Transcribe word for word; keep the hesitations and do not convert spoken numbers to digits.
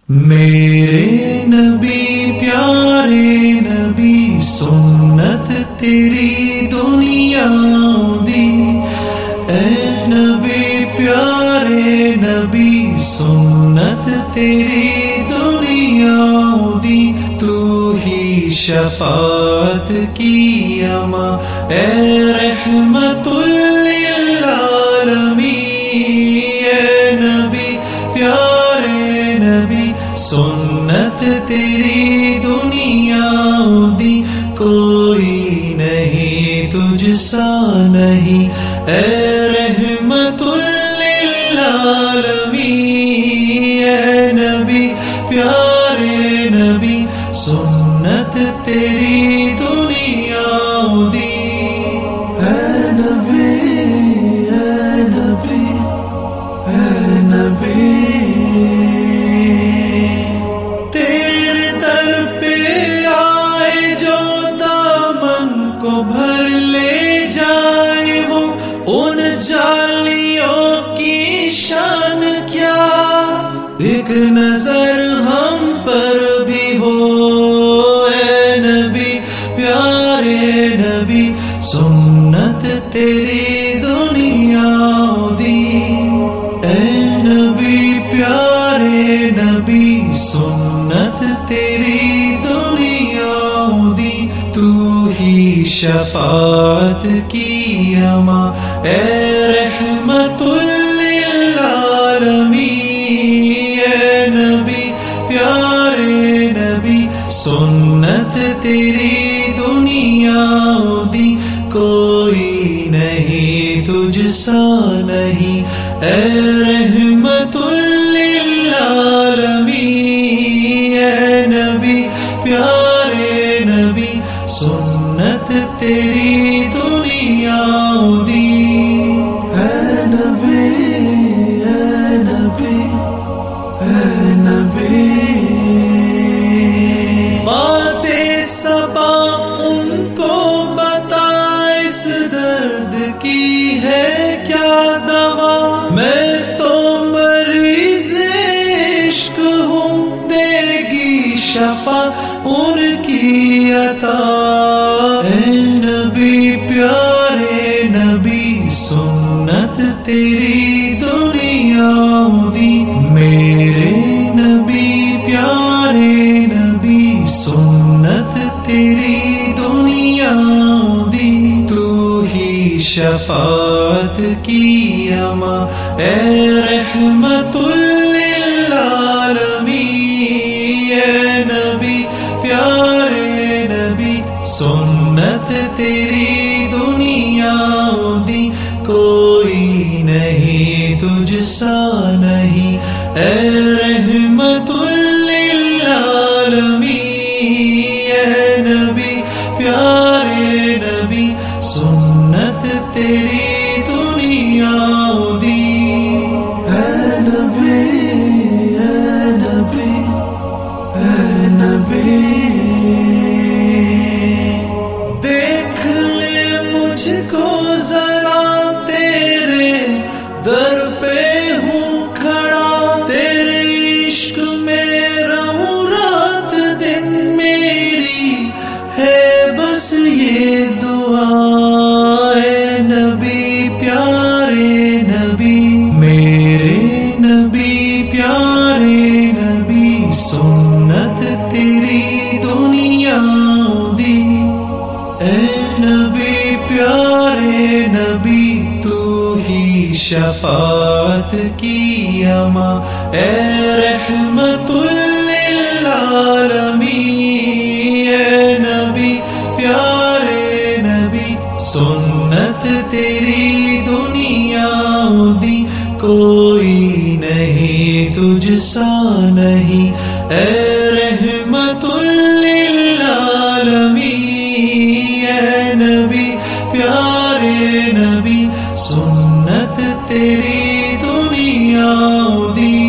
میرے نبی پیارے نبی سنت تیری دنیا دی، اے نبی پیارے نبی سنت تیری دنیا دی، تو ہی شفاعت کی اما اے رحمت للعالمین، اے نبی پیارے نبی سنت تیری دنیا دی، کوئی نہیں تجھ سا نہیں اے رحمت للعالمین، اے نبی پیارے نبی سنت تیری دنیا دی، اے نبی اے نبی اے نبی، بھر لے جائے وہ ان جالیوں کی شان کیا، ایک نظر ہم پر بھی ہو اے نبی پیارے نبی سنت تیری دنیا دی، اے نبی پیارے نبی سنت تیری دنیا دی، تو ہی شفاعت کی اما اے رحمت للعالمین، اے نبی پیارے نبی سنت تیری دنیا دی، کوئی نہیں تجھ سا نہیں اے رحمت للعالمین، اے نبی پیارے نبی سنت تیری دنیا دی، اے نبی اے نبی اے نبی، باتیں صبا ان کو بتا اس درد کی ہے کیا دوا، میں تو مریض عشق ہوں، دے گی شفا ان کی عطا، اے نبی پیارے نبی سنت تیری دنیا دی، میرے نبی پیارے نبی سنت تیری دنیا دی، تو ہی شفاعت کی اما اے رحمت للعالمین، اے نبی پیارے نبی سنت تیری دنیا دی، کوئی نہیں تجھ سا نہیں اے رحمت للعالمین، اے نبی پیارے نبی سنت تیری دنیا دی، اے نبی اے نبی اے نبی، دیکھ لے مجھ کو ذرا تیرے در پہ ہوں کھڑا، تیرے عشق میں رہوں رات دن، میری ہے بس یہ دعا، اے نبی پیارے نبی میرے نبی پیارے نبی سنت تیری دنیا دی، اے نبی پیارے نبی تو ہی شفاعت کی اما اے رحمت للعالمین، اے نبی پیارے نبی سنت تیری دنیا دی، کوئی نہیں تجھ سا نہیں اے رحمت للعالمین، اے نبی پیارے نبی سنت تیری دنیا دی۔